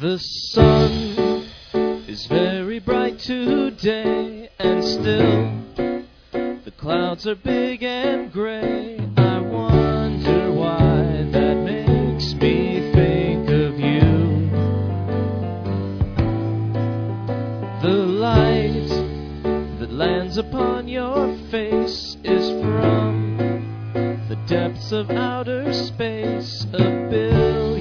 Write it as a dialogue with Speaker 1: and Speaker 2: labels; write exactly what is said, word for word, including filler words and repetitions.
Speaker 1: The sun is very bright today, and still the clouds are big and gray. I wonder why that makes me think of you. The light that lands upon your face is from the depths of outer space, a billion